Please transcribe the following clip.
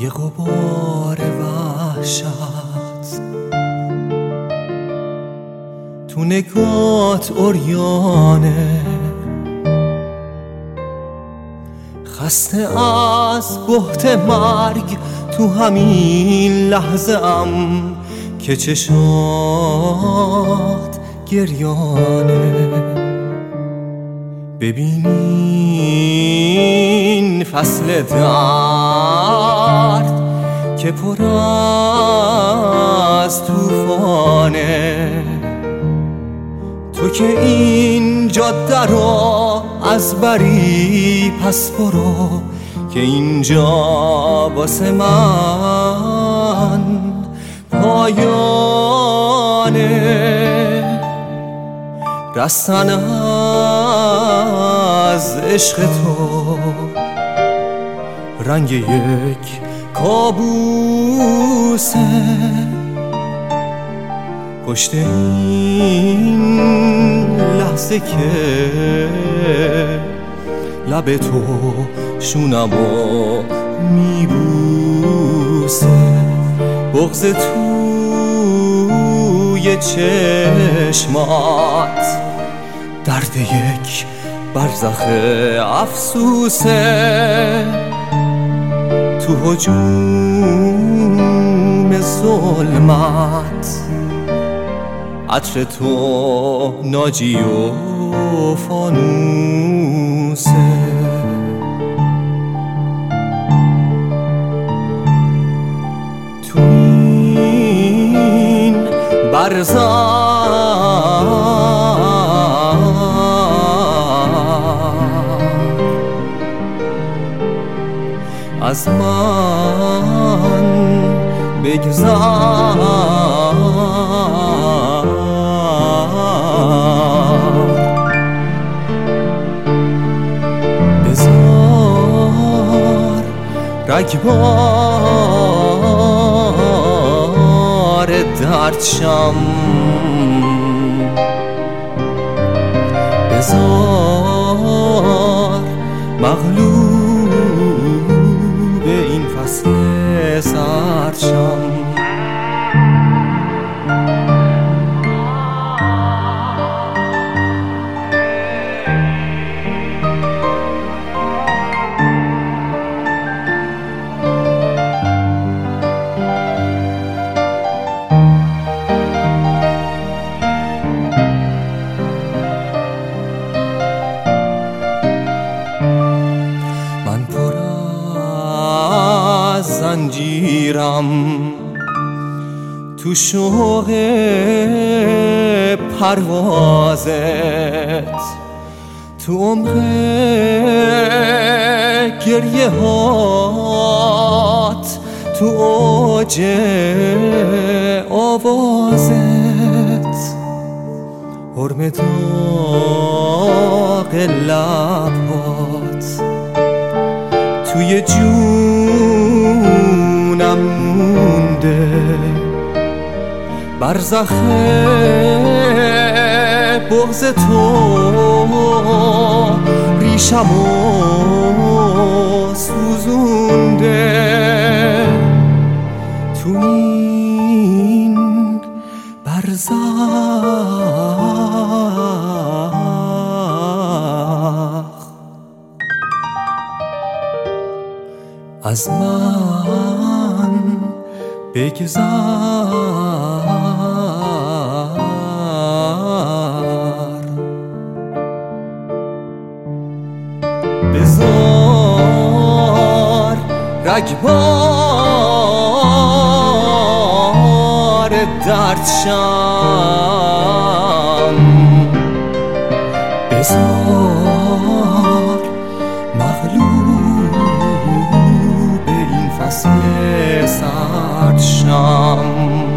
یه غبار وحشت تو نگات عریانه، خسته از بهت مرگ تو همین لحظه ام که چشات گریانه. ببینین فصل درد که پر از طوفانه، تو که این جاده رو از بری پس برو که اینجا واسه من پایانه. رستن از عشق تو رنگ یک کابوسه، پشت این لحظه که لب تو شونمو میبوسه، بغض توی چشمات درد یک برزخ افسوسه، تو هجوم ظلمت عطر تو ناجی و فانوسه. تو این برزخ از من بگذر، بذار رگبار درد شم، بذار مغلوب این فصل سرد شم. زنجیرم تو شوق پروازت، تو عمق گریه هات، تو اوج آوازت، حرم داغ لبات توی جونم مونده، برزخ بغض تو ریشمو سوزونده، تو این برزخ از من بگذر. بذار رگبار درد شم، بذار مغلوب این فصل سرد شم.